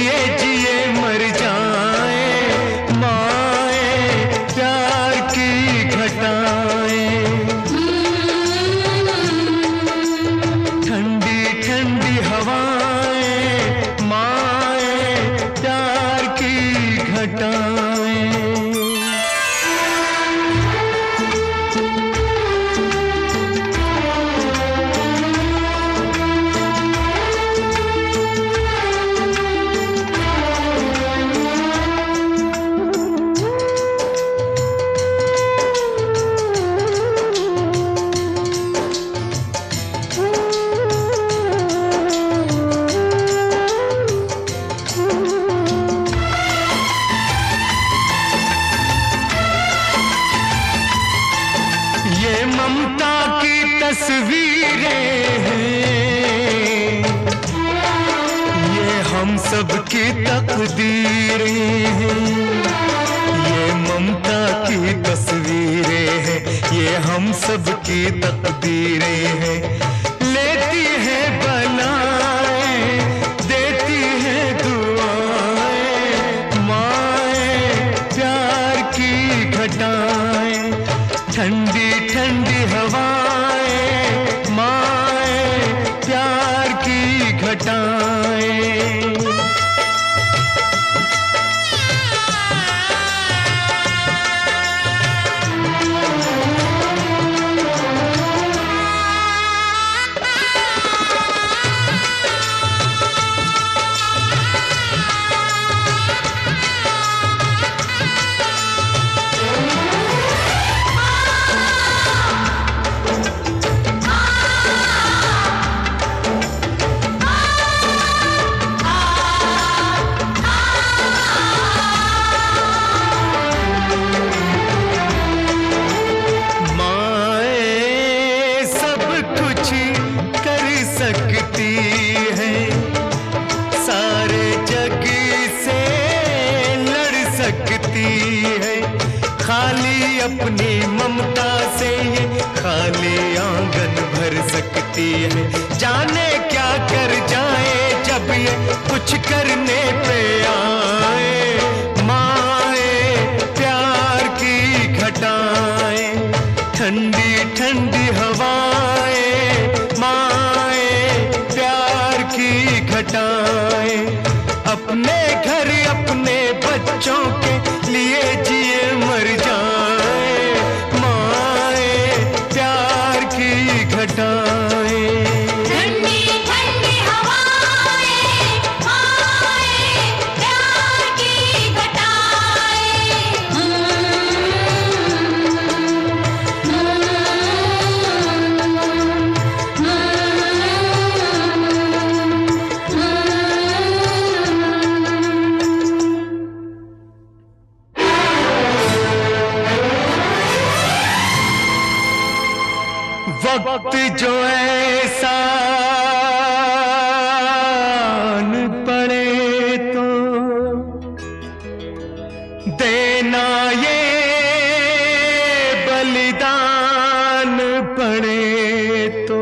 लिए जिए मर जाए माए प्यार की घटाएं। ठंडी ठंडी हवाएं माए प्यार की घटाएं। ये ममता की तस्वीरें हैं, ये हम सब की तकदीरें हैं। ये ममता की तस्वीरें हैं, ये हम सब की तकदीरें हैं। लेती है बलाएं, देती है दुआएं माए प्यार की घटाएं। ठंडी ठंडी हवाएं माए प्यार की घटाएं। सकती है सारे जग से लड़ सकती है। खाली अपनी ममता से ये खाली आंगन भर सकती है। जाने क्या कर जाए जब ये कुछ करने पे आए माए प्यार की घटाएं। ठंडी ठंडी हवाएं माए प्यार की घटाएं। अपने घर अपने बच्चों के लिए जिए मर जाए माए प्यार की घटाएं। ठंडी ठंडी हवाएं माए प्यार की घटाएं। वक्त जो ऐसा न पड़े तो देना ये बलिदान पड़े तो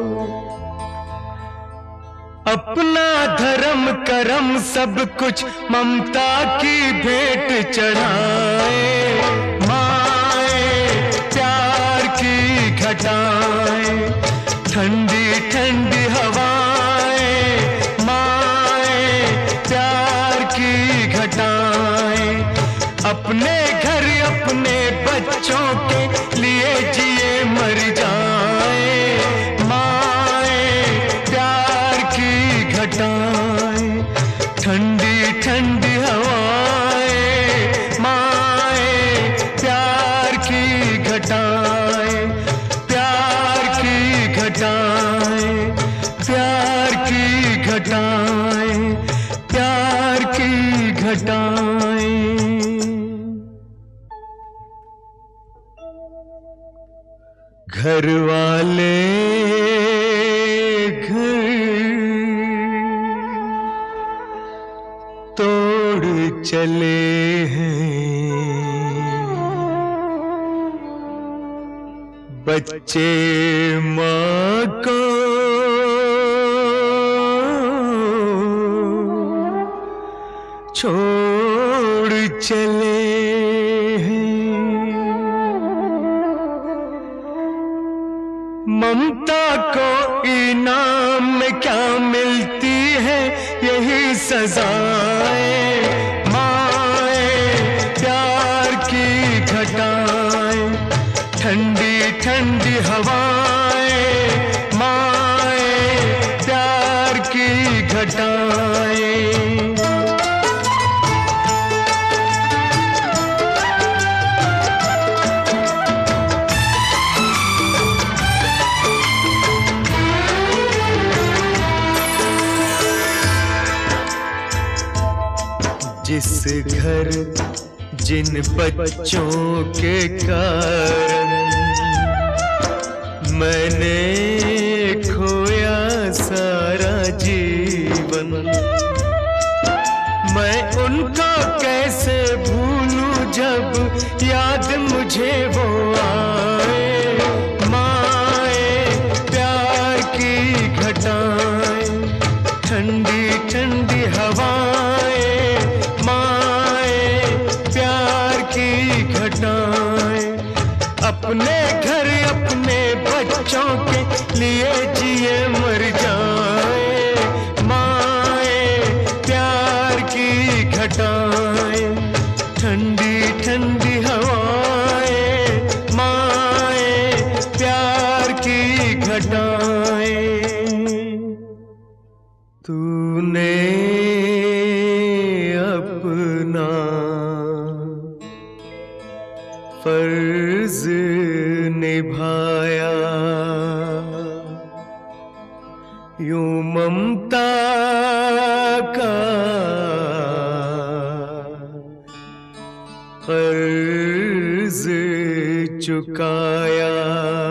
अपना धर्म करम सब कुछ ममता की भेंट चढ़ाए माए प्यार की घटाएं। ठंडी ठंडी हवाएं माए प्यार की घटाएं। अपने घर अपने बच्चों के लिए जिए मर जाए माए प्यार की घटाएं। ठंडी ठंडी हवाएं माए प्यार की घटाएं। प्यार की घटाएं, प्यार की घटाएं, प्यार की घटाएं। घर वाले घर तोड़ चले हैं, बच्चे माँ को छोड़ चले हैं। ममता को इनाम में क्या मिलती है, यही सजाएं माए प्यार की घटाएं, ठंडी ठंडी हवाएं माए प्यार की घटाएं। जिस घर जिन बच्चों के कारण मैंने खोया सारा जीवन, मैं उनका कैसे भूलूं जब याद मुझे वो आए। माए प्यार की घटाएं, ठंडी ठंडी हवाएं माए प्यार की घटाएं। अपने घर अपने बच्चों के लिए जिए मर जाए, माए प्यार की घटाएं, ठंडी ठंडी हवाएं माए प्यार की घटाएं। तूने अपना फर्ज निभाया, यूं ममता का कर्ज चुकाया।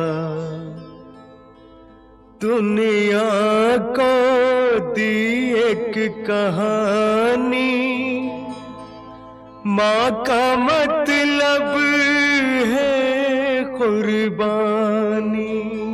दुनिया को दी एक कहानी, माँ का मतलब है कुर्बानी।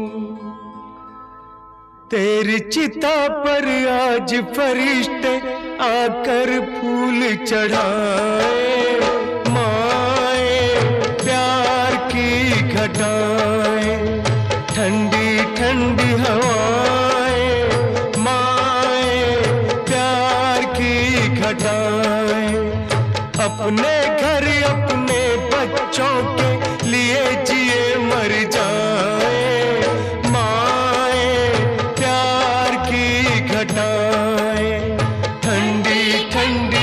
तेरी चिता पर आज फरिश्ते आकर फूल चढ़ाए, माए प्यार की घटाएं, ठंडी ठंडी हवाएं माए प्यार की घटाएं। अपने घर अपने बच्चों के लिए जिए मर जाए, माए प्यार की घटाएं, ठंडी ठंडी